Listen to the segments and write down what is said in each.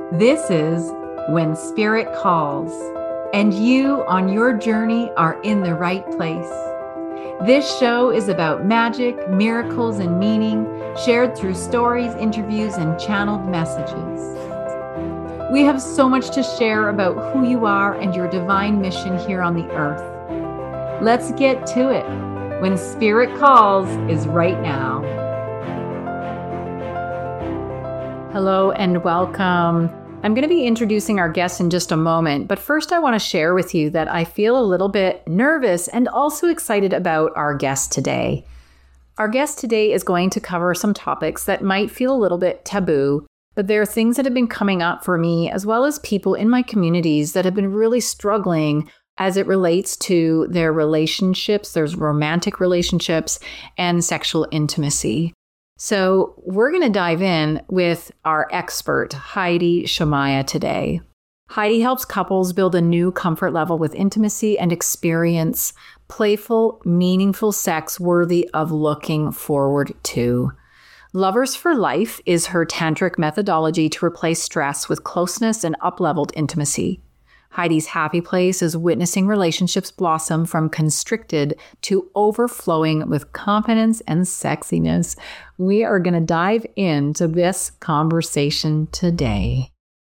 This is When Spirit Calls, and you on your journey are in the right place. This show is about magic, miracles, and meaning shared through stories, interviews, and channeled messages. We have so much to share about who you are and your divine mission here on the earth. Let's get to it. When Spirit Calls is right now. Hello and welcome. I'm going to be introducing our guests in just a moment, but first I want to share with you that I feel a little bit nervous and also excited about our guest today. Our guest today is going to cover some topics that might feel a little bit taboo, but there are things that have been coming up for me as well as people in my communities that have been really struggling as it relates to their relationships, there's romantic relationships, and sexual intimacy. So we're going to dive in with our expert, Heidi Shomaya, today. Heidi helps couples build a new comfort level with intimacy and experience playful, meaningful sex worthy of looking forward to. Lovers for Life is her tantric methodology to replace stress with closeness and up-leveled intimacy. Heidi's happy place is witnessing relationships blossom from constricted to overflowing with confidence and sexiness. We are going to dive into this conversation today.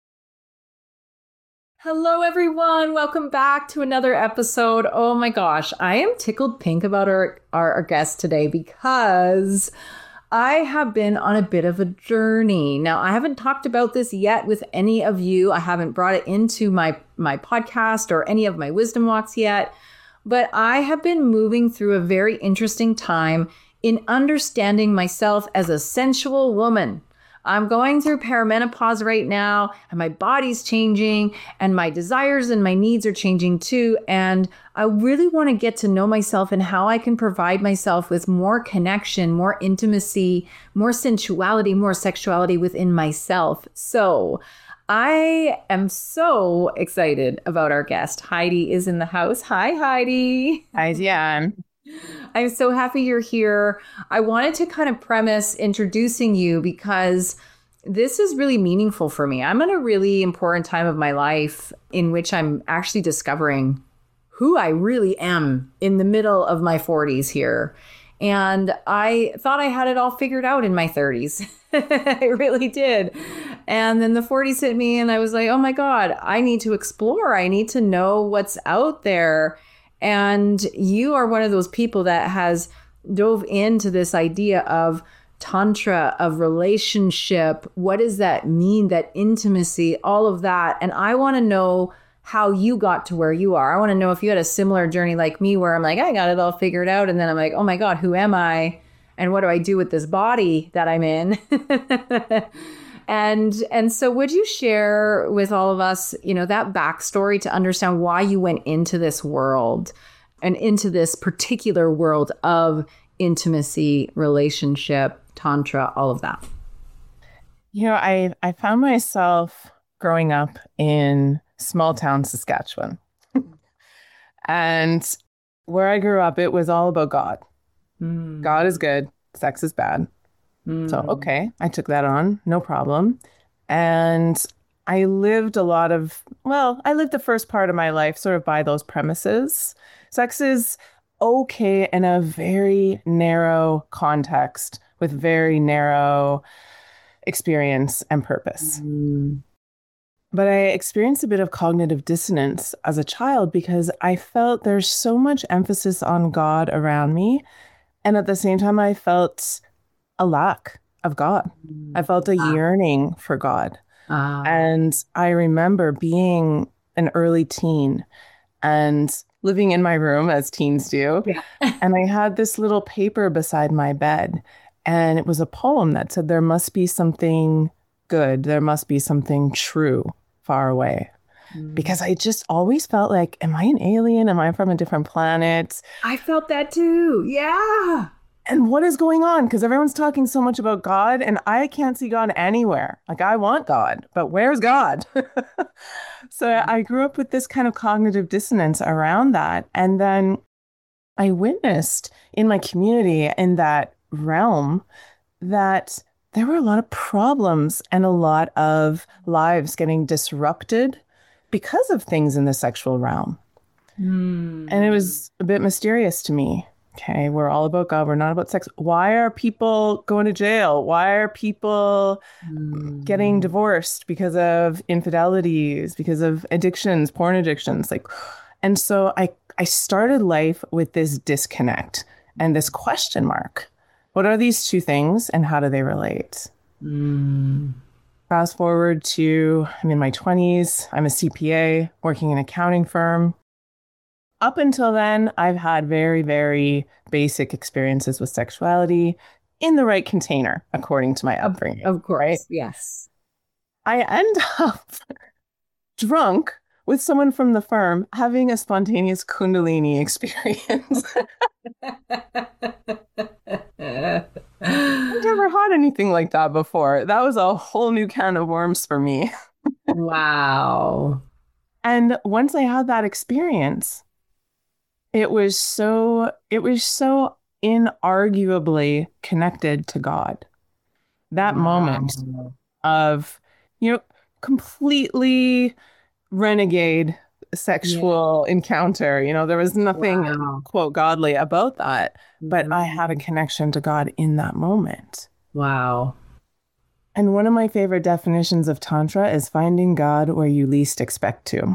Hello, everyone. Welcome back to another episode. Oh my gosh, I am tickled pink about our guest today because I have been on a bit of a journey. Now, I haven't talked about this yet with any of you. I haven't brought it into my podcast or any of my wisdom walks yet, but I have been moving through a very interesting time in understanding myself as a sensual woman. I'm going through perimenopause right now, and my body's changing, and my desires and my needs are changing too. And I really want to get to know myself and how I can provide myself with more connection, more intimacy, more sensuality, more sexuality within myself. So I am so excited about our guest. Heidi is in the house. Hi, Heidi. Hi, Diane. I'm so happy you're here. I wanted to kind of premise introducing you because this is really meaningful for me. I'm in a really important time of my life in which I'm actually discovering who I really am in the middle of my 40s here. And I thought I had it all figured out in my 30s. I really did. And then the 40s hit me and I was like, oh my God, I need to explore. I need to know what's out there. And you are one of those people that has dove into this idea of tantra, of relationship. What does that mean? That intimacy, all of that. And I want to know how you got to where you are. I want to know if you had a similar journey like me where I'm like, I got it all figured out. And then I'm like, oh my God, who am I? And what do I do with this body that I'm in? And so would you share with all of us, that backstory to understand why you went into this world and into this particular world of intimacy, relationship, tantra, all of that? I found myself growing up in small town Saskatchewan. And where I grew up, it was all about God. God is good, sex is bad. So, okay, I took that on, no problem. And I lived the first part of my life sort of by those premises. Sex is okay in a very narrow context with very narrow experience and purpose. But I experienced a bit of cognitive dissonance as a child because I felt there's so much emphasis on God around me. And at the same time, I felt a lack of God. I felt a yearning for God. And I remember being an early teen and living in my room as teens do. Yeah. And I had this little paper beside my bed. And it was a poem that said, there must be something good. There must be something true far away. Because I just always felt like, am I an alien? Am I from a different planet? I felt that too. Yeah. And what is going on? Because everyone's talking so much about God and I can't see God anywhere. Like, I want God, but where's God? So I grew up with this kind of cognitive dissonance around that. And then I witnessed in my community in that realm that there were a lot of problems and a lot of lives getting disrupted because of things in the sexual realm. And it was a bit mysterious to me. Okay, we're all about God. We're not about sex. Why are people going to jail? Why are people getting divorced because of infidelities, because of addictions, porn addictions? And so I started life with this disconnect and this question mark. What are these two things and how do they relate? Fast forward to, I'm in my 20s. I'm a CPA working in an accounting firm. Up until then, I've had very, very basic experiences with sexuality in the right container, according to my upbringing. Of course, right? Yes. I end up drunk with someone from the firm having a spontaneous Kundalini experience. I've never had anything like that before. That was a whole new can of worms for me. Wow. And once I had that experience, it was so inarguably connected to God. That moment of, completely renegade sexual encounter. There was nothing, quote, godly about that, but I had a connection to God in that moment. Wow. And one of my favorite definitions of Tantra is finding God where you least expect to.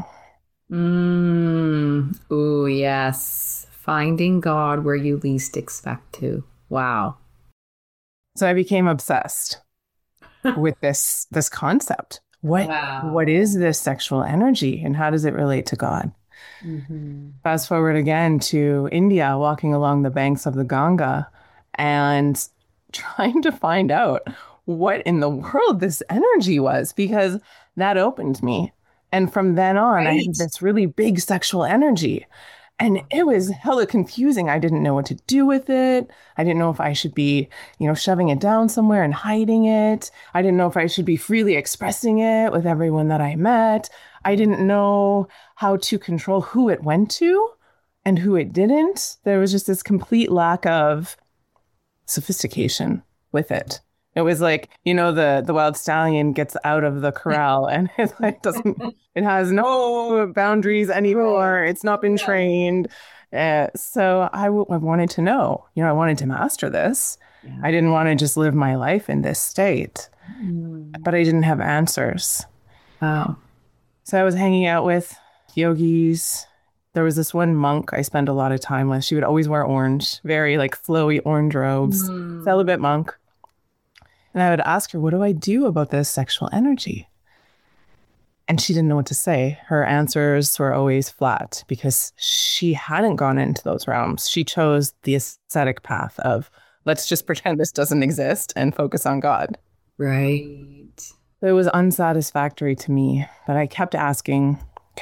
Ooh, yes. Finding God where you least expect to. Wow. So I became obsessed with this concept. What is this sexual energy and how does it relate to God? Fast forward again to India, walking along the banks of the Ganga and trying to find out what in the world this energy was, because that opened me. And from then on, I had this really big sexual energy. And it was hella confusing. I didn't know what to do with it. I didn't know if I should be, shoving it down somewhere and hiding it. I didn't know if I should be freely expressing it with everyone that I met. I didn't know how to control who it went to and who it didn't. There was just this complete lack of sophistication with it. It was like, the wild stallion gets out of the corral and it has no boundaries anymore. It's not been trained. So I wanted to know, I wanted to master this. Yeah. I didn't want to just live my life in this state, but I didn't have answers. Wow. So I was hanging out with yogis. There was this one monk I spent a lot of time with. She would always wear orange, very flowy orange robes, celibate monk. And I would ask her, what do I do about this sexual energy? And she didn't know what to say. Her answers were always flat because she hadn't gone into those realms. She chose the ascetic path of, let's just pretend this doesn't exist and focus on God. Right. It was unsatisfactory to me, but I kept asking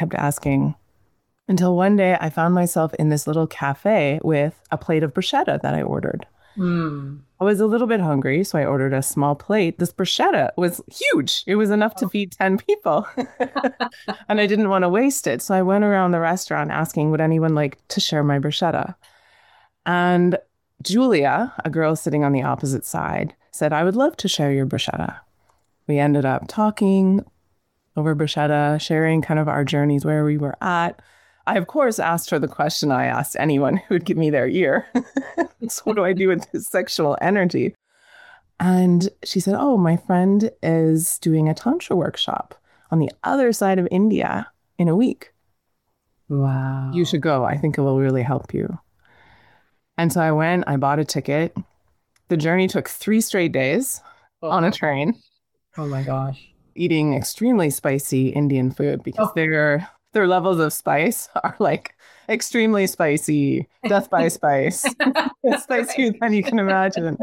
until one day I found myself in this little cafe with a plate of bruschetta that I ordered. I was a little bit hungry, so I ordered a small plate. This bruschetta was huge. It was enough to feed 10 people. And I didn't want to waste it. So I went around the restaurant asking, would anyone like to share my bruschetta? And Julia, a girl sitting on the opposite side, said, I would love to share your bruschetta. We ended up talking over bruschetta, sharing kind of our journeys, where we were at. I, of course, asked her the question I asked anyone who would give me their ear. So what do I do with this sexual energy? And she said, oh, my friend is doing a Tantra workshop on the other side of India in a week. Wow. You should go. I think it will really help you. And so I went, I bought a ticket. The journey took 3 straight days on a train. Oh my gosh. Eating extremely spicy Indian food because their levels of spice are extremely spicy, death by spice. It's spicier than you can imagine.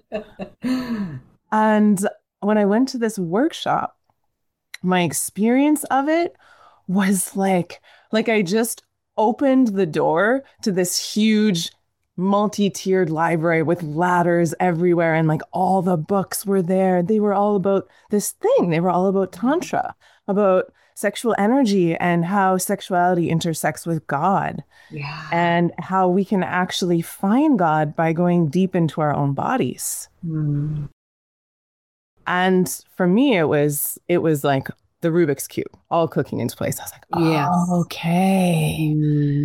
And when I went to this workshop, my experience of it was like I just opened the door to this huge multi-tiered library with ladders everywhere, and all the books were there. They were all about this thing. They were all about Tantra, about sexual energy and how sexuality intersects with God. Yeah. And how we can actually find God by going deep into our own bodies. And for me, it was like the Rubik's Cube, all clicking into place. I was like, Yes. oh, okay.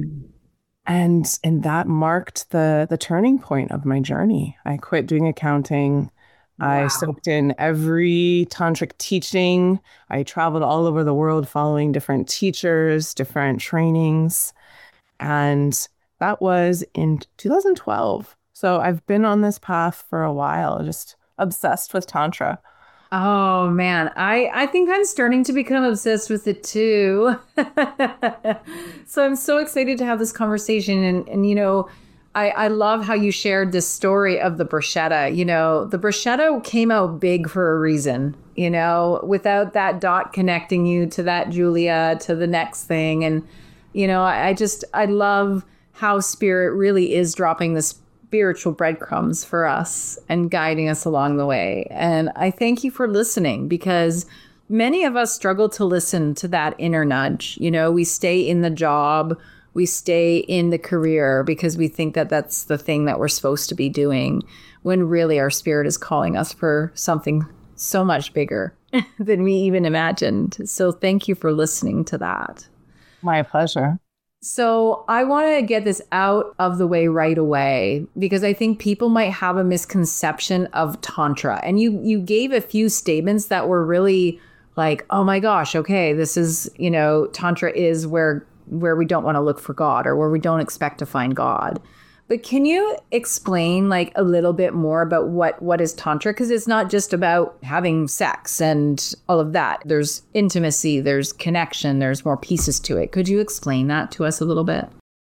And that marked the turning point of my journey. I quit doing accounting. I Wow. soaked in every tantric teaching. I traveled all over the world following different teachers, different trainings. And that was in 2012. So I've been on this path for a while, just obsessed with Tantra. Oh man, I think I'm starting to become obsessed with it too. So I'm so excited to have this conversation and I love how you shared this story of the bruschetta. The bruschetta came out big for a reason, without that dot connecting you to that Julia to the next thing. And I love how spirit really is dropping the spiritual breadcrumbs for us and guiding us along the way. And I thank you for listening, because many of us struggle to listen to that inner nudge. We stay in the job, we stay in the career because we think that that's the thing that we're supposed to be doing, when really our spirit is calling us for something so much bigger than we even imagined. So thank you for listening to that. My pleasure. So I want to get this out of the way right away, because I think people might have a misconception of Tantra. And you gave a few statements that were really like, oh my gosh, okay, this is, Tantra is where we don't want to look for God, or where we don't expect to find God. But can you explain like a little bit more about what is Tantra? Because it's not just about having sex and all of that. There's intimacy, there's connection, there's more pieces to it. Could you explain that to us a little bit?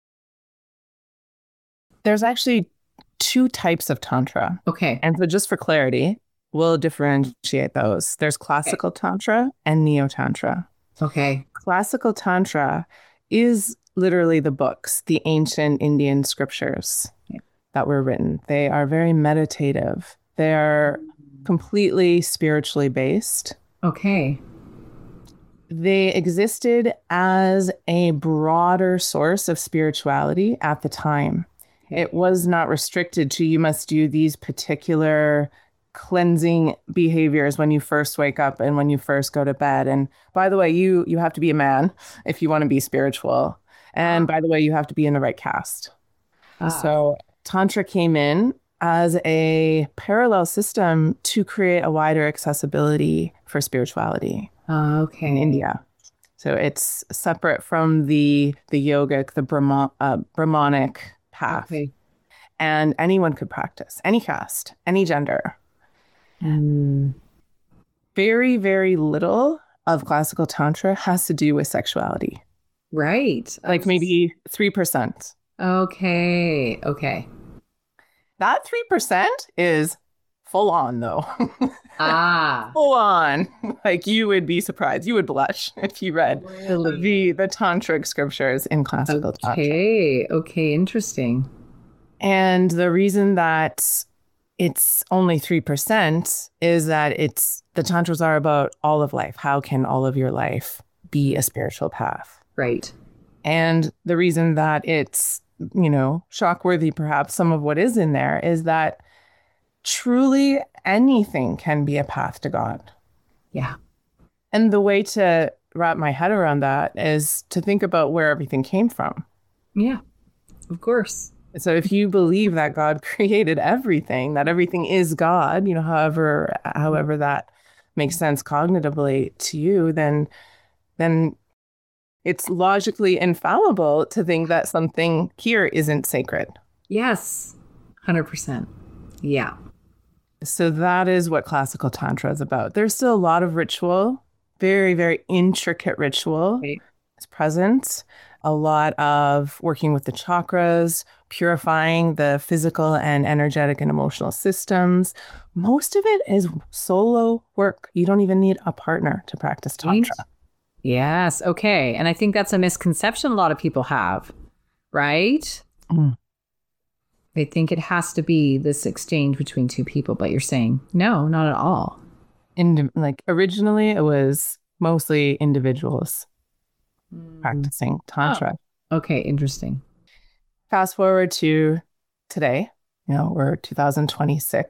There's actually two types of Tantra. Okay. And so just for clarity, we'll differentiate those. There's classical Tantra and Neo-Tantra. Okay. Classical Tantra is literally the books, the ancient Indian scriptures that were written. They are very meditative. They are completely spiritually based. Okay. They existed as a broader source of spirituality at the time. Okay. It was not restricted to you must do these particular cleansing behaviors when you first wake up and when you first go to bed. And by the way, you have to be a man if you want to be spiritual. And by the way, you have to be in the right caste. So Tantra came in as a parallel system to create a wider accessibility for spirituality in India. So it's separate from the yogic, the Brahmanic path. Okay. And anyone could practice, any caste, any gender. Very, very little of classical Tantra has to do with sexuality. Right. Like maybe 3%. Okay. That 3% is full on, though. Full on. Like you would be surprised. You would blush if you read the tantric scriptures in classical Tantra. Okay. Interesting. And the reason that it's only 3% is that the tantras are about all of life. How can all of your life be a spiritual path? Right. And the reason that it's, shockworthy, perhaps some of what is in there, is that truly anything can be a path to God. Yeah. And the way to wrap my head around that is to think about where everything came from. Yeah, of course. So if you believe that God created everything, that everything is God, however that makes sense cognitively to you, then it's logically infallible to think that something here isn't sacred. Yes, 100%. Yeah. So that is what classical Tantra is about. There's still a lot of ritual, very, very intricate ritual is present. A lot of working with the chakras, purifying the physical and energetic and emotional systems. Most of it is solo work. You don't even need a partner to practice Tantra. Yes. Okay. And I think that's a misconception a lot of people have, right? They think it has to be this exchange between two people, but you're saying, no, not at all. Originally, it was mostly individuals practicing Tantra. Oh. Okay. Interesting. Fast forward to today, we're 2026.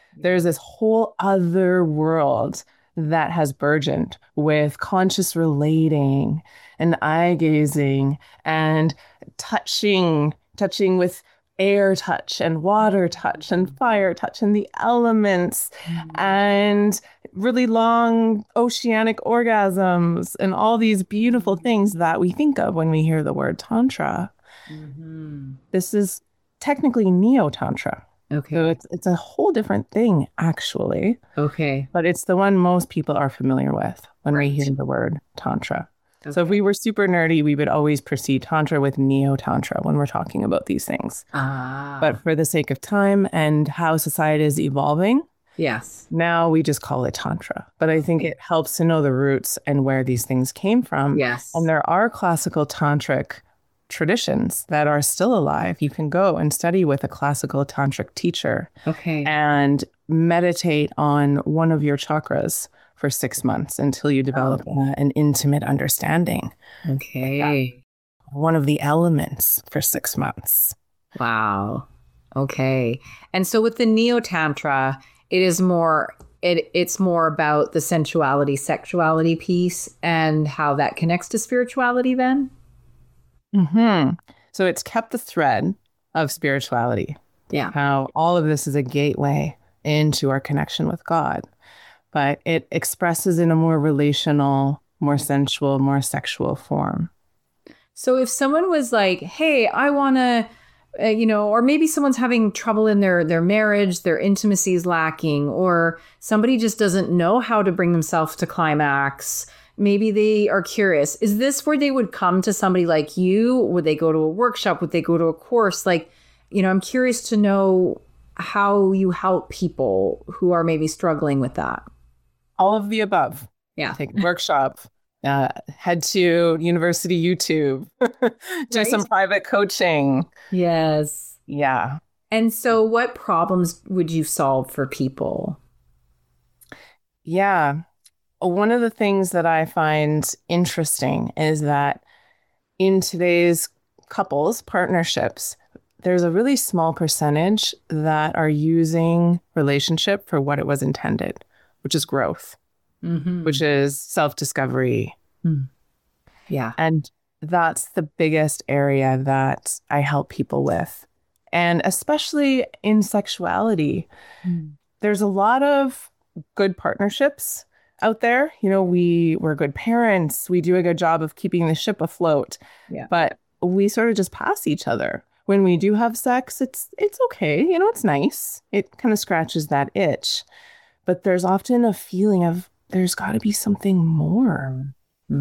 There's this whole other world that has burgeoned with conscious relating and eye gazing and touching with air touch and water touch and fire touch and the elements and really long oceanic orgasms and all these beautiful things that we think of when we hear the word Tantra. This is technically Neo-Tantra. Okay. So it's a whole different thing, actually. Okay. But it's the one most people are familiar with when we hear the word Tantra. Okay. So if we were super nerdy, we would always precede Tantra with Neo-Tantra when we're talking about these things. But for the sake of time and how society is evolving, yes, now we just call it Tantra. But I think it helps to know the roots and where these things came from. Yes. And there are classical tantric traditions that are still alive. You can go and study with a classical tantric teacher. Okay. And meditate on one of your chakras for 6 months until you develop an intimate understanding. Okay. One of the elements for 6 months. Wow. Okay. And so with the Neo-Tantra, it is more, it's more about the sensuality, sexuality piece and how that connects to spirituality then? So it's kept the thread of spirituality. Yeah. How all of this is a gateway into our connection with God. But it expresses in a more relational, more sensual, more sexual form. So if someone was like, hey, I want to, or maybe someone's having trouble in their marriage, their intimacy is lacking, or somebody just doesn't know how to bring themselves to climax. Maybe they are curious. Is this where they would come to somebody like you? Would they go to a workshop? Would they go to a course? Like, I'm curious to know how you help people who are maybe struggling with that. All of the above. Yeah. Take a workshop, head to university YouTube, do some private coaching. Yes. Yeah. And so what problems would you solve for people? Yeah. One of the things that I find interesting is that in today's couples, partnerships, there's a really small percentage that are using relationship for what it was intended, which is growth, which is self-discovery. Yeah. And that's the biggest area that I help people with. And especially in sexuality, there's a lot of good partnerships out there. We're good parents. We do a good job of keeping the ship afloat. Yeah. But we sort of just pass each other. When we do have sex, it's okay. It's nice. It kind of scratches that itch. But there's often a feeling of there's got to be something more.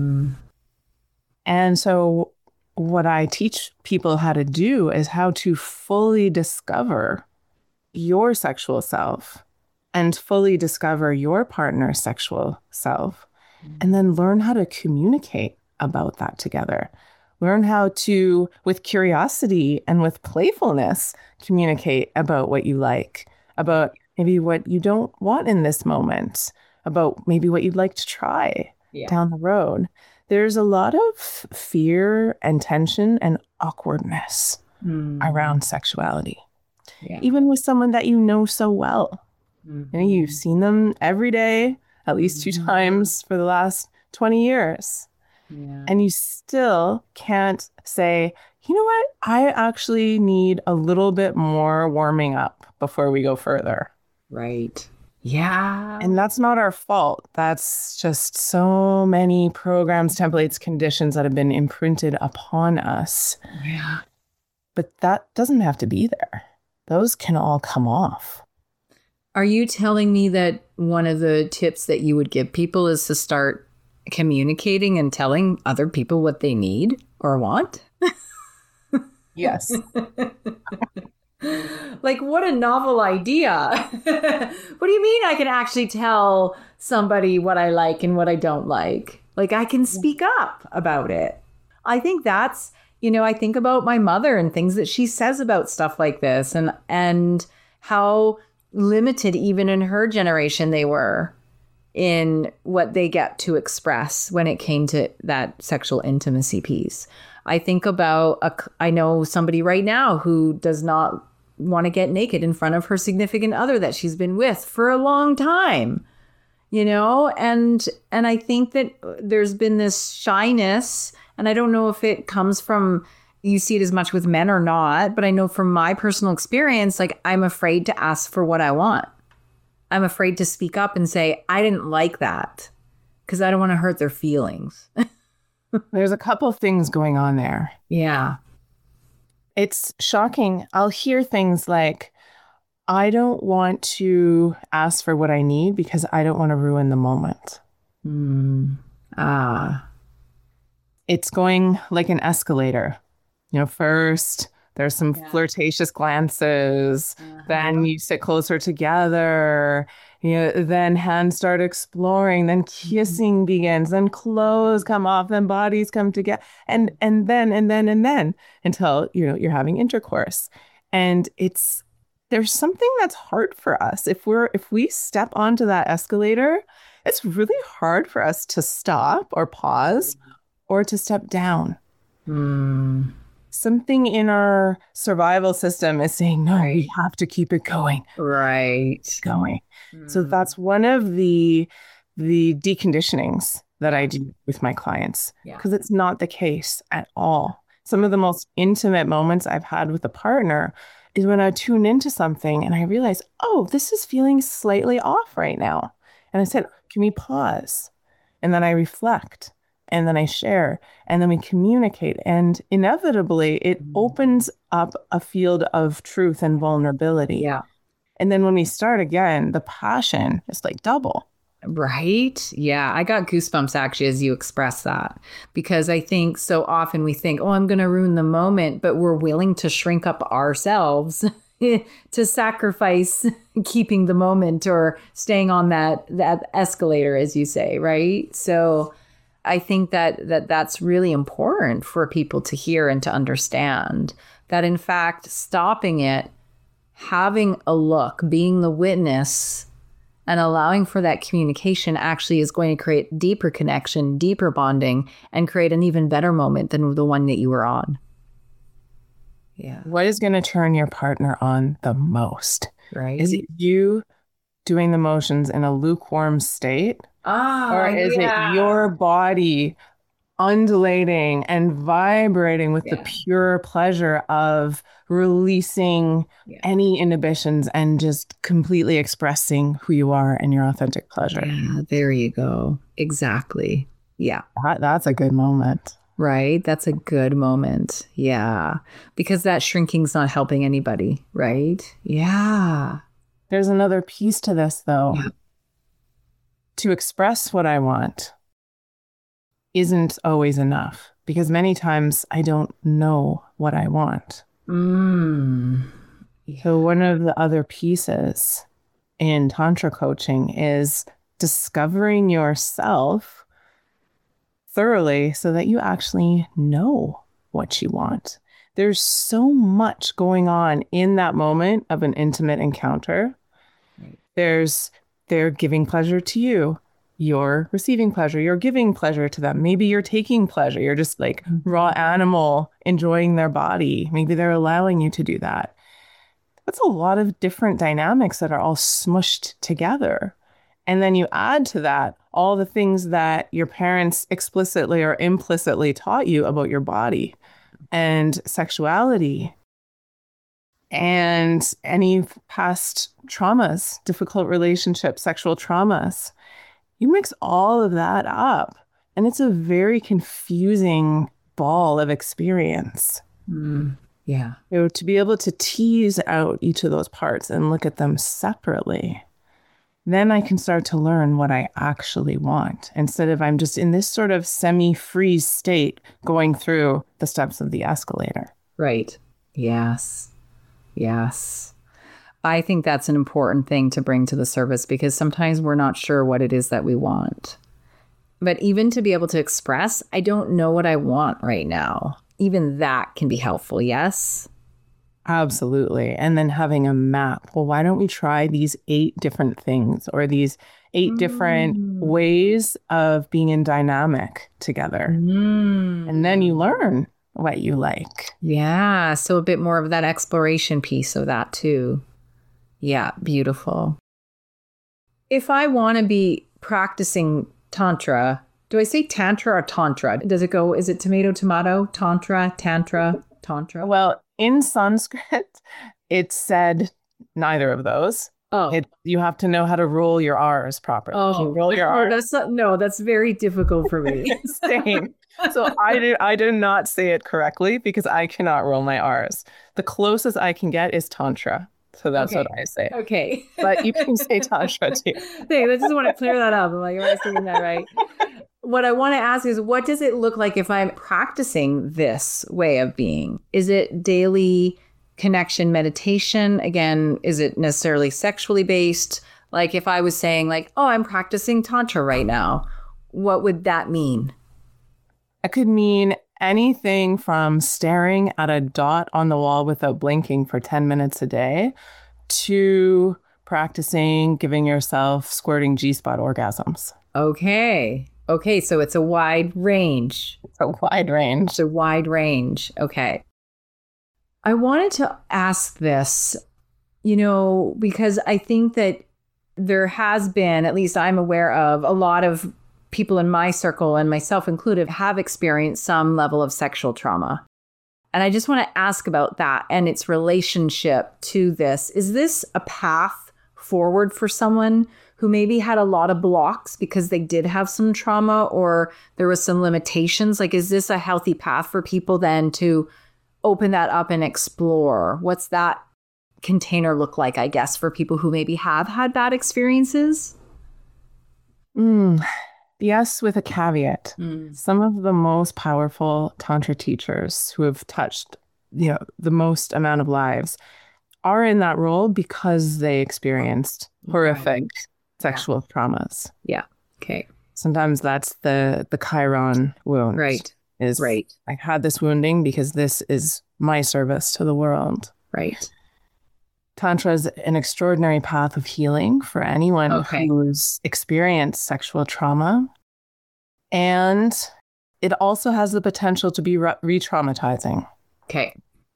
And so what I teach people how to do is how to fully discover your sexual self and fully discover your partner's sexual self, and then learn how to communicate about that together. Learn how to, with curiosity and with playfulness, communicate about what you like, about maybe what you don't want in this moment, about maybe what you'd like to try down the road. There's a lot of fear and tension and awkwardness around sexuality, even with someone that you know so well. You've seen them every day, at least 2 times for the last 20 years. Yeah. And you still can't say, you know what? I actually need a little bit more warming up before we go further. Right. Yeah. And that's not our fault. That's just so many programs, templates, conditions that have been imprinted upon us. Yeah. But that doesn't have to be there. Those can all come off. Are you telling me that one of the tips that you would give people is to start communicating and telling other people what they need or want? Yes. Like, what a novel idea. What do you mean I can actually tell somebody what I like and what I don't like? Like, I can speak up about it. I think that's, I think about my mother and things that she says about stuff like this and how limited even in her generation they were in what they get to express when it came to that sexual intimacy piece. I think about, I know somebody right now who does not want to get naked in front of her significant other that she's been with for a long time, you know? And I think that there's been this shyness, and I don't know if it comes from, you see it as much with men or not, but I know from my personal experience, like, I'm afraid to ask for what I want. I'm afraid to speak up and say, I didn't like that, because I don't want to hurt their feelings. There's a couple things going on there. Yeah. It's shocking. I'll hear things like, I don't want to ask for what I need because I don't want to ruin the moment. It's going like an escalator. You know, first there's some flirtatious glances, then you sit closer together, you know, then hands start exploring, then kissing begins, then clothes come off, then bodies come together, and then until, you know, you're having intercourse. And there's something that's hard for us. If we step onto that escalator, it's really hard for us to stop or pause or to step down. Something in our survival system is saying, no, we have to keep it going. Right. Going. So that's one of the deconditionings that I do with my clients, because it's not the case at all. Some of the most intimate moments I've had with a partner is when I tune into something and I realize, oh, this is feeling slightly off right now. And I said, can we pause? And then I reflect. And then I share, and then we communicate. And inevitably, it opens up a field of truth and vulnerability. Yeah. And then when we start again, the passion is like double. Right? Yeah. I got goosebumps actually as you express that, because I think so often we think, oh, I'm going to ruin the moment, but we're willing to shrink up ourselves to sacrifice keeping the moment or staying on that escalator, as you say, right? So I think that's really important for people to hear and to understand that, in fact, stopping it, having a look, being the witness, and allowing for that communication actually is going to create deeper connection, deeper bonding, and create an even better moment than the one that you were on. Yeah. What is going to turn your partner on the most? Right. Is it you doing the motions in a lukewarm state? Or is it your body undulating and vibrating with the pure pleasure of releasing any inhibitions and just completely expressing who you are and your authentic pleasure? Yeah, there you go. Exactly. Yeah. That's a good moment. Right. That's a good moment. Yeah. Because that shrinking's not helping anybody. Right. Yeah. There's another piece to this, though. Yeah. To express what I want isn't always enough, because many times I don't know what I want. So one of the other pieces in Tantra coaching is discovering yourself thoroughly so that you actually know what you want. There's so much going on in that moment of an intimate encounter. They're giving pleasure to you. You're receiving pleasure. You're giving pleasure to them. Maybe you're taking pleasure. You're just like raw animal enjoying their body. Maybe they're allowing you to do that. That's a lot of different dynamics that are all smushed together. And then you add to that all the things that your parents explicitly or implicitly taught you about your body and sexuality and any past traumas, difficult relationships, sexual traumas. You mix all of that up, and it's a very confusing ball of experience. Yeah. You know, to be able to tease out each of those parts and look at them separately, then I can start to learn what I actually want, instead of I'm just in this sort of semi-freeze state going through the steps of the escalator. Right. Yes. Yes. I think that's an important thing to bring to the service, because sometimes we're not sure what it is that we want. But even to be able to express, I don't know what I want right now. Even that can be helpful. Yes. Absolutely. And then having a map. Well, why don't we try these 8 different things, or these 8 different ways of being in dynamic together? And then you learn, what you like. Yeah. So a bit more of that exploration piece of that too. Yeah. Beautiful. If I want to be practicing Tantra, do I say Tantra or Tantra? Does it go, is it tomato, tomato, Tantra, Tantra, Tantra? Well, in Sanskrit, it said neither of those. Oh. You have to know how to roll your R's properly. Oh, You roll your R's. That's very difficult for me. Same. So I did not say it correctly because I cannot roll my R's. The closest I can get is Tantra. So that's what I say. Okay. But you can say Tantra too. I just want to clear that up. I'm like, am I saying that right? What I want to ask is, what does it look like if I'm practicing this way of being? Is it daily connection meditation? Again, is it necessarily sexually based? Like if I was saying like, oh, I'm practicing Tantra right now, what would that mean? It could mean anything from staring at a dot on the wall without blinking for 10 minutes a day to practicing giving yourself squirting G-spot orgasms. Okay. So it's a wide range. It's a wide range. It's a wide range. Okay. I wanted to ask this, because I think that there has been, at least I'm aware of, a lot of people in my circle and myself included have experienced some level of sexual trauma. And I just want to ask about that and its relationship to this. Is this a path forward for someone who maybe had a lot of blocks because they did have some trauma or there was some limitations? Like, is this a healthy path for people then to open that up and explore? What's that container look like, I guess, for people who maybe have had bad experiences? Yes, with a caveat. Some of the most powerful Tantra teachers who have touched, the most amount of lives are in that role because they experienced horrific sexual traumas. Yeah. Okay. Sometimes that's the Chiron wound. Right. I had this wounding because this is my service to the world. Right. Tantra is an extraordinary path of healing for anyone who's experienced sexual trauma. And it also has the potential to be re-traumatizing. Okay.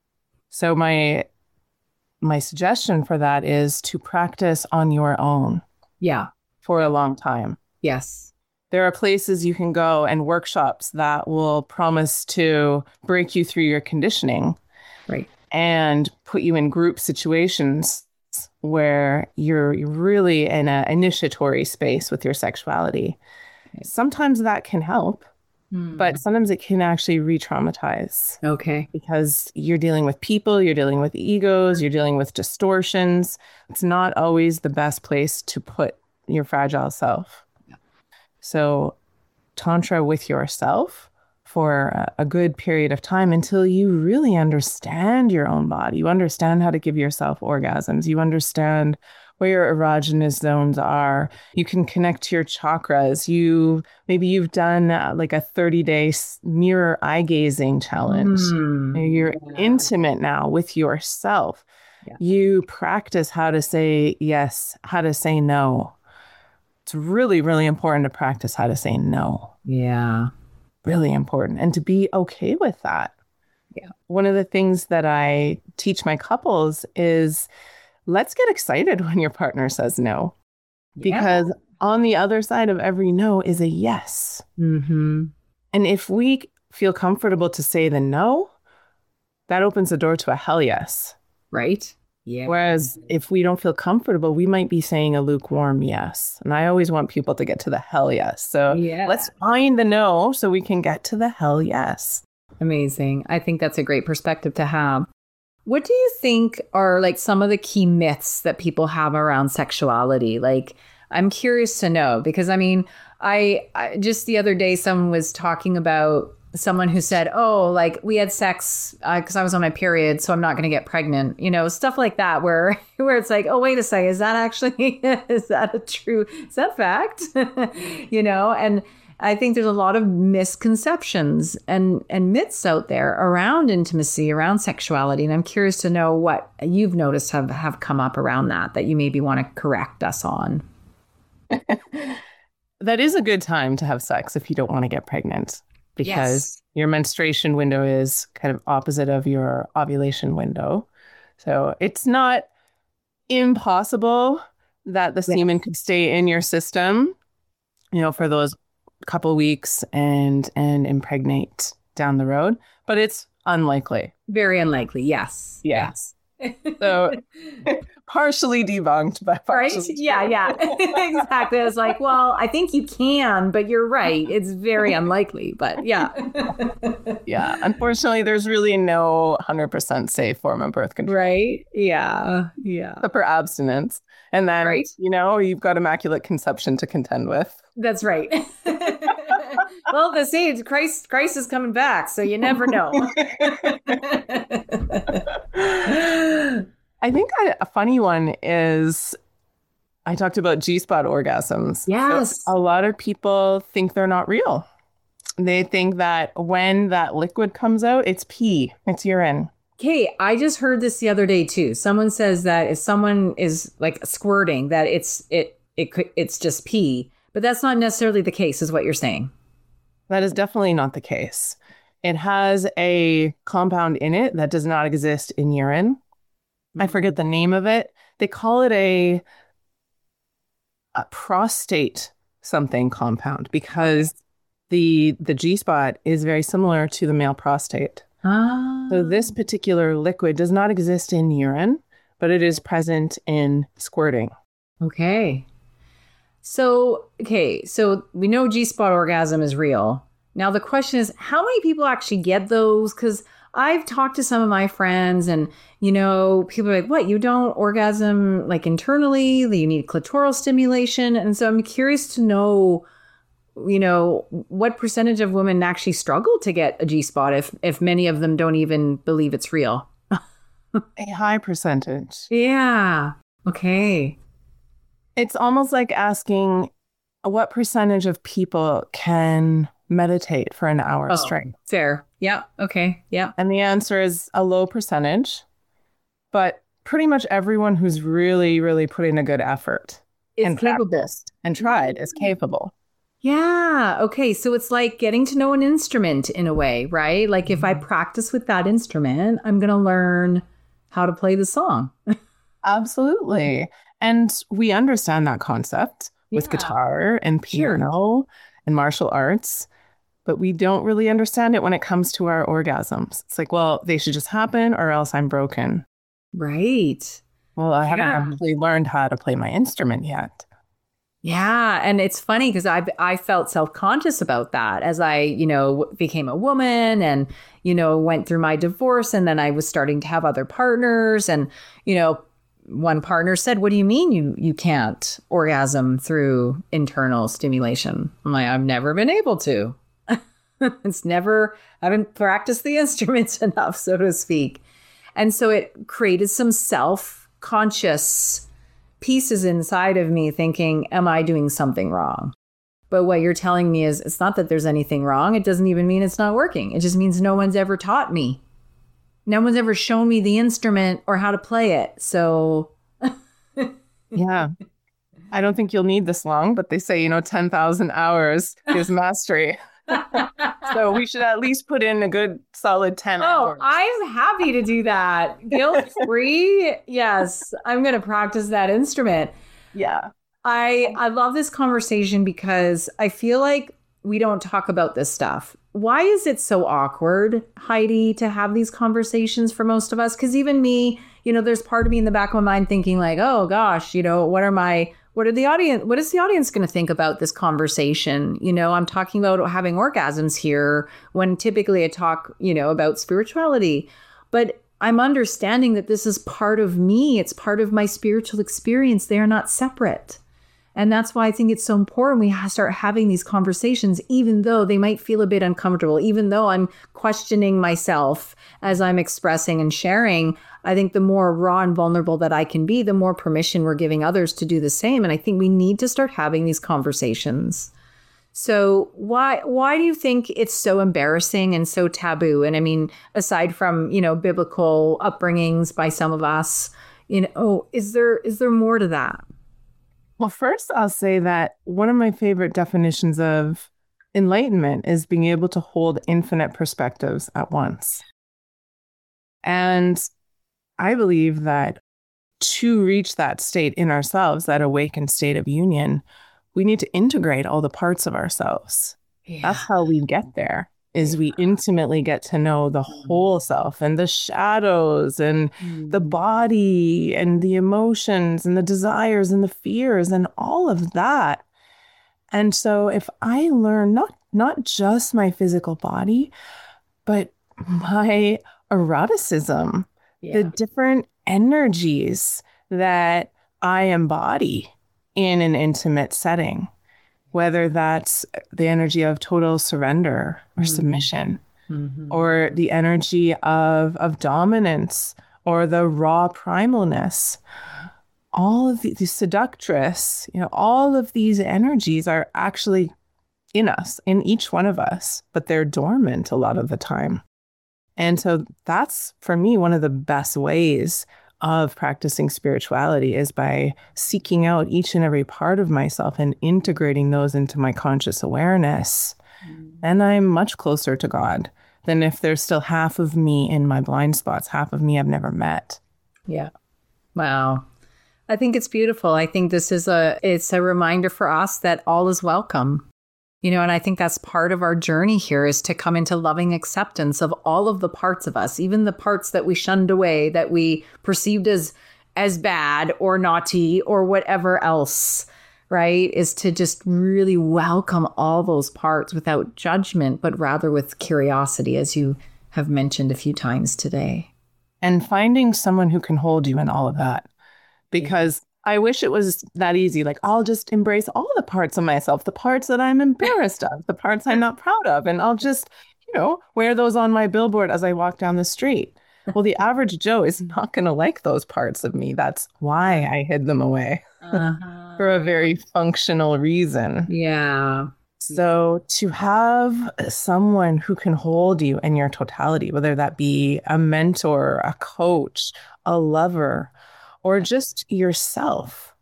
So my suggestion for that is to practice on your own. Yeah. For a long time. Yes. There are places you can go and workshops that will promise to break you through your conditioning. Right. And put you in group situations where you're really in an initiatory space with your sexuality. Okay. Sometimes that can help, but sometimes it can actually re-traumatize. Okay. Because you're dealing with people, you're dealing with egos, you're dealing with distortions. It's not always the best place to put your fragile self. Yeah. So Tantra with yourself for a good period of time until you really understand your own body. You understand how to give yourself orgasms. You understand where your erogenous zones are. You can connect to your chakras. Maybe you've done like a 30-day mirror eye gazing challenge. You're intimate now with yourself. Yeah. You practice how to say yes, how to say no. It's really, really important to practice how to say no. Yeah. Really important. And to be okay with that. Yeah. One of the things that I teach my couples is let's get excited when your partner says no. Yeah. Because on the other side of every no is a yes. Mm-hmm. And if we feel comfortable to say the no, that opens the door to a hell yes. Right. Yeah. Whereas if we don't feel comfortable, we might be saying a lukewarm yes. And I always want people to get to the hell yes. So let's find the no so we can get to the hell yes. Amazing. I think that's a great perspective to have. What do you think are like some of the key myths that people have around sexuality? Like, I'm curious to know, because I mean, I just the other day, someone was talking about someone who said, oh, like we had sex because I was on my period, so I'm not going to get pregnant, stuff like that, where it's like, oh, wait a second, is that actually, is that fact? And I think there's a lot of misconceptions and myths out there around intimacy, around sexuality. And I'm curious to know what you've noticed have come up around that you maybe want to correct us on. That is a good time to have sex if you don't want to get pregnant. because your menstruation window is kind of opposite of your ovulation window. So it's not impossible that the semen could stay in your system, for those couple weeks and impregnate down the road, but it's unlikely. Very unlikely. Yes. Yes. So partially debunked, but partially right? Yeah. Exactly. I was like, well, I think you can, but you're right. It's very unlikely, but yeah. Yeah. Unfortunately, there's really no 100% safe form of birth control. Right. Yeah. Except for abstinence. And then, you've got immaculate conception to contend with. That's right. Well, the sage, Christ is coming back, so you never know. I think a funny one is I talked about G-spot orgasms. Yes. So a lot of people think they're not real. They think that when that liquid comes out, it's pee, it's urine. Okay, I just heard this the other day too. Someone says that if someone is like squirting, that it's just pee, but that's not necessarily the case, is what you're saying. That is definitely not the case. It has a compound in it that does not exist in urine. I forget the name of it. They call it a prostate something compound because the G-spot is very similar to the male prostate. So this particular liquid does not exist in urine, but it is present in squirting. Okay. So we know G-spot orgasm is real. Now the question is, how many people actually get those? Because I've talked to some of my friends and, people are like, what, you don't orgasm like internally? You need clitoral stimulation. And so I'm curious to know, what percentage of women actually struggle to get a G-spot if many of them don't even believe it's real. A high percentage. Yeah. Okay. It's almost like asking what percentage of people can meditate for an hour straight. Fair. Yeah. Okay. Yeah. And the answer is a low percentage, but pretty much everyone who's really, really put in a good effort is capable and tried is capable. Yeah. Okay. So it's like getting to know an instrument in a way, right? Like if I practice with that instrument, I'm going to learn how to play the song. Absolutely. And we understand that concept with guitar and piano and martial arts, but we don't really understand it when it comes to our orgasms. It's like, well, they should just happen or else I'm broken. Right. Well, I haven't actually learned how to play my instrument yet. Yeah. And it's funny because I felt self-conscious about that as I, became a woman and, went through my divorce. And then I was starting to have other partners. And, one partner said, what do you mean you can't orgasm through internal stimulation? I'm like, I've never been able to. I haven't practiced the instruments enough, so to speak. And so it created some self-conscious pieces inside of me thinking, am I doing something wrong? But what you're telling me is it's not that there's anything wrong. It doesn't even mean it's not working. It just means no one's ever taught me. No one's ever shown me the instrument or how to play it. So yeah, I don't think you'll need this long, but they say, 10,000 hours is mastery. So we should at least put in a good solid 10 hours. Oh, I'm happy to do that. Guilt-free. Yes, I'm going to practice that instrument. Yeah. I love this conversation because I feel like we don't talk about this stuff. Why is it so awkward, Heidi, to have these conversations for most of us? Because even me, there's part of me in the back of my mind thinking like, oh gosh, what is the audience going to think about this conversation? I'm talking about having orgasms here when typically I talk, about spirituality, but I'm understanding that this is part of me. It's part of my spiritual experience. They are not separate. And that's why I think it's so important we start having these conversations, even though they might feel a bit uncomfortable, even though I'm questioning myself as I'm expressing and sharing. I think the more raw and vulnerable that I can be, the more permission we're giving others to do the same. And I think we need to start having these conversations. So why do you think it's so embarrassing and so taboo? And I mean, aside from, biblical upbringings by some of us, is there more to that? Well, first, I'll say that one of my favorite definitions of Enlightenment is being able to hold infinite perspectives at once. And I believe that to reach that state in ourselves, that awakened state of union, we need to integrate all the parts of ourselves. Yeah. That's how we get there, is we intimately get to know the whole self and the shadows and the body and the emotions and the desires and the fears and all of that. And so if I learn not just my physical body, but my eroticism, the different energies that I embody in an intimate setting, whether that's the energy of total surrender or submission, or the energy of dominance, or the raw primalness, all of the seductress, all of these energies are actually in us, in each one of us, but they're dormant a lot of the time. And so that's, for me, one of the best ways of practicing spirituality is by seeking out each and every part of myself and integrating those into my conscious awareness. And I'm much closer to God than if there's still half of me in my blind spots, half of me I've never met. Yeah. Wow. I think it's beautiful. I think this is it's a reminder for us that all is welcome. And I think that's part of our journey here, is to come into loving acceptance of all of the parts of us, even the parts that we shunned away, that we perceived as bad or naughty or whatever else, right? Is to just really welcome all those parts without judgment, but rather with curiosity, as you have mentioned a few times today. And finding someone who can hold you in all of that. Because I wish it was that easy. Like, I'll just embrace all the parts of myself, the parts that I'm embarrassed of, the parts I'm not proud of. And I'll just, wear those on my billboard as I walk down the street. Well, the average Joe is not going to like those parts of me. That's why I hid them away for a very functional reason. Yeah. So to have someone who can hold you in your totality, whether that be a mentor, a coach, a lover, or just yourself,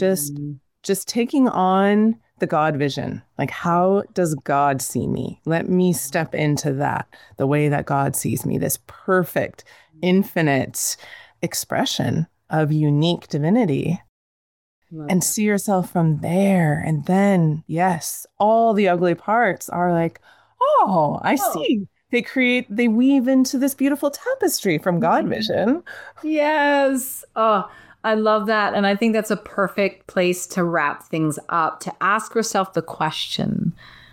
just taking on the God vision. Like, how does God see me? Let me step into that, the way that God sees me, this perfect, infinite expression of unique divinity. And see yourself from there. And then, yes, all the ugly parts are like, oh, I see. They weave into this beautiful tapestry from God vision. Yes. Oh, I love that. And I think that's a perfect place to wrap things up, to ask yourself the question,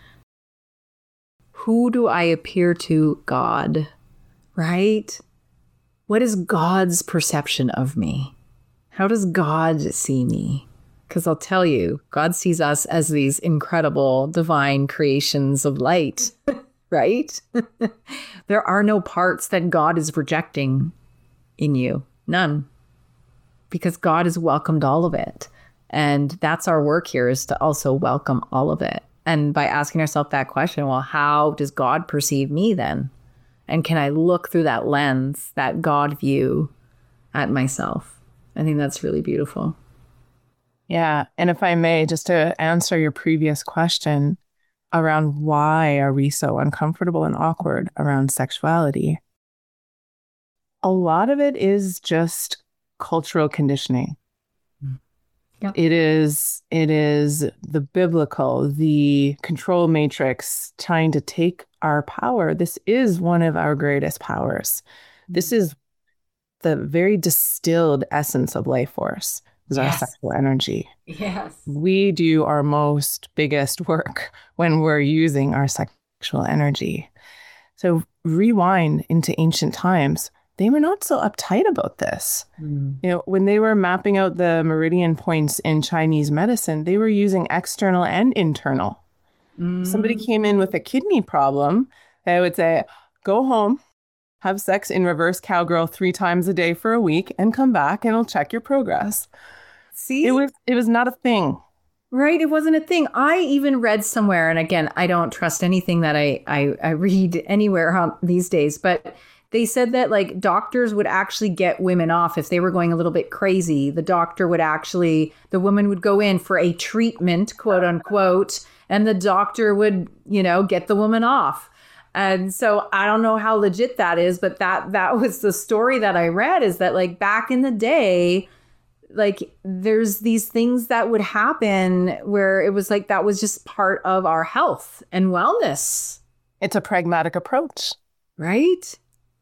who do I appear to God? Right? What is God's perception of me? How does God see me? Because I'll tell you, God sees us as these incredible divine creations of light. Right? There are no parts that God is rejecting in you. None. Because God has welcomed all of it. And that's our work here, is to also welcome all of it. And by asking ourselves that question, well, how does God perceive me then? And can I look through that lens, that God view at myself? I think that's really beautiful. Yeah. And if I may, just to answer your previous question, around why are we so uncomfortable and awkward around sexuality? A lot of it is just cultural conditioning. Yep. It is the biblical, the control matrix trying to take our power. This is one of our greatest powers. This is the very distilled essence of life force. Is our sexual energy. Yes. We do our biggest work when we're using our sexual energy. So rewind into ancient times, they were not so uptight about this. When they were mapping out the meridian points in Chinese medicine, they were using external and internal. Somebody came in with a kidney problem, they would say, go home, have sex in reverse cowgirl 3 times a day for a week, and come back and we'll check your progress. See? It was not a thing. Right. It wasn't a thing. I even read somewhere, and again, I don't trust anything that I read anywhere these days, but they said that like doctors would actually get women off if they were going a little bit crazy. The woman would go in for a treatment, quote unquote, and the doctor would, get the woman off. And so I don't know how legit that is, but that was the story that I read, is that like back in the day, like there's these things that would happen where it was like that was just part of our health and wellness. It's a pragmatic approach. Right?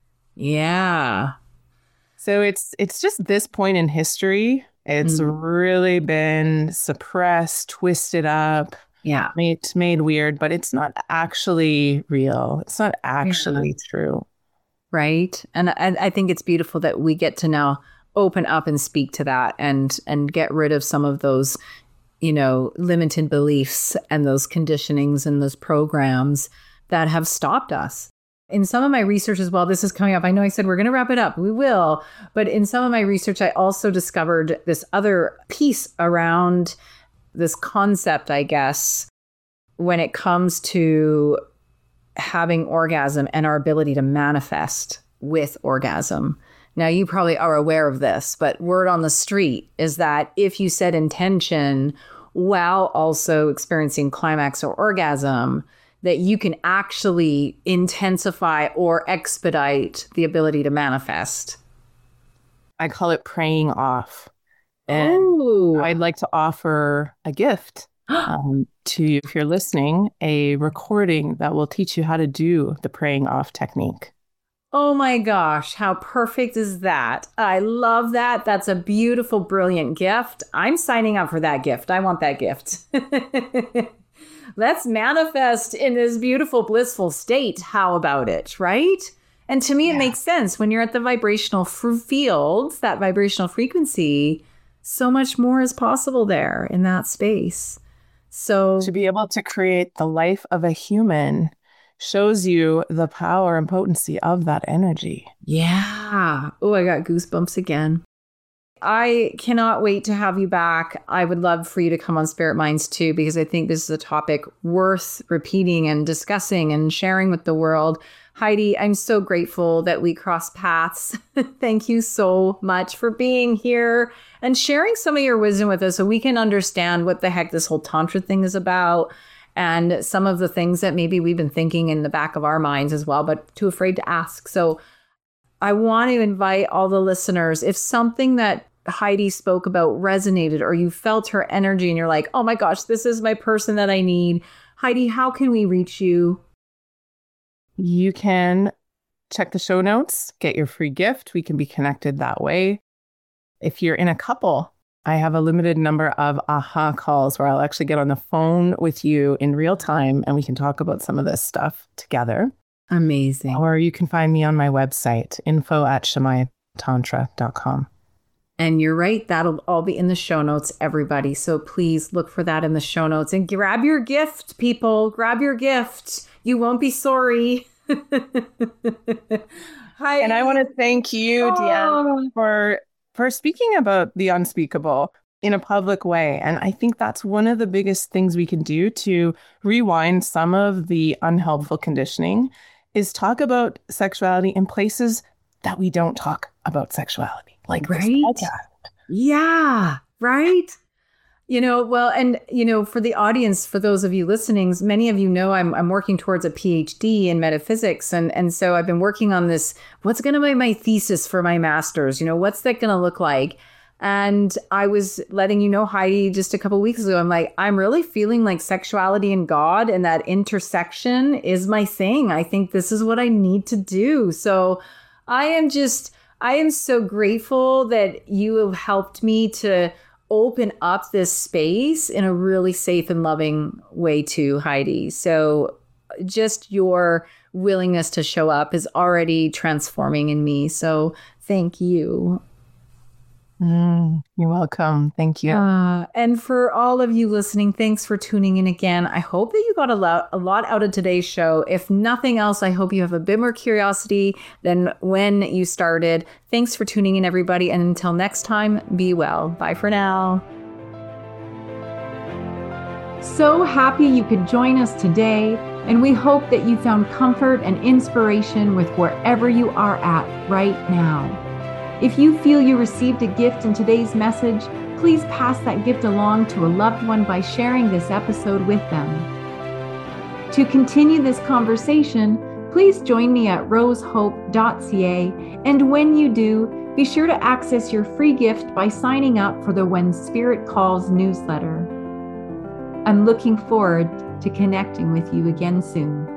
Yeah. So it's just this point in history. It's really been suppressed, twisted up, made weird, but it's not actually real. It's not actually true. Right. And I think it's beautiful that we get to now open up and speak to that and get rid of some of those, limited beliefs and those conditionings and those programs that have stopped us. In some of my research as well, this is coming up. I know I said we're going to wrap it up. We will. But in some of my research, I also discovered this other piece around this concept, I guess, when it comes to having orgasm and our ability to manifest with orgasm. Now, you probably are aware of this, but word on the street is that if you set intention while also experiencing climax or orgasm, that you can actually intensify or expedite the ability to manifest. I call it praying off. And I'd like to offer a gift to you, if you're listening, a recording that will teach you how to do the praying off technique. Oh my gosh, how perfect is that? I love that. That's a beautiful, brilliant gift. I'm signing up for that gift. I want that gift. Let's manifest in this beautiful, blissful state. How about it, right? And to me, it makes sense. When you're at the vibrational field, that vibrational frequency, so much more is possible there in that space. So to be able to create the life of a human shows you the power and potency of that energy. Yeah. Oh, I got goosebumps again. I cannot wait to have you back. I would love for you to come on Spirit Minds too, because I think this is a topic worth repeating and discussing and sharing with the world. Heidi, I'm so grateful that we crossed paths. Thank you so much for being here and sharing some of your wisdom with us so we can understand what the heck this whole Tantra thing is about and some of the things that maybe we've been thinking in the back of our minds as well, but too afraid to ask. So I want to invite all the listeners, if something that Heidi spoke about resonated or you felt her energy and you're like, oh my gosh, this is my person that I need. Heidi, how can we reach you? You can check the show notes, get your free gift. We can be connected that way. If you're in a couple, I have a limited number of aha calls where I'll actually get on the phone with you in real time and we can talk about some of this stuff together. Amazing. Or you can find me on my website, info@shamayatantra.com. And you're right, that'll all be in the show notes, everybody. So please look for that in the show notes and grab your gift, people. Grab your gift. You won't be sorry. Hi. And I want to thank you, Deanne, for speaking about the unspeakable in a public way. And I think that's one of the biggest things we can do to rewind some of the unhelpful conditioning is talk about sexuality in places that we don't talk about sexuality. Like right? This podcast. Yeah, right? For the audience, for those of you listening, many of you know I'm working towards a PhD in metaphysics. And so I've been working on this. What's going to be my thesis for my master's? What's that going to look like? And I was letting you know, Heidi, just a couple of weeks ago, I'm like, I'm really feeling like sexuality and God and that intersection is my thing. I think this is what I need to do. So I am so grateful that you have helped me to open up this space in a really safe and loving way too, Heidi. So just your willingness to show up is already transforming in me. So thank you. You're welcome. Thank you. And for all of you listening, thanks for tuning in again. I hope that you got a lot out of today's show. If nothing else, I hope you have a bit more curiosity than when you started. Thanks for tuning in, everybody. And until next time, be well. Bye for now. So happy you could join us today. And we hope that you found comfort and inspiration with wherever you are at right now. If you feel you received a gift in today's message, please pass that gift along to a loved one by sharing this episode with them. To continue this conversation, please join me at rosehope.ca, and when you do, be sure to access your free gift by signing up for the When Spirit Calls newsletter. I'm looking forward to connecting with you again soon.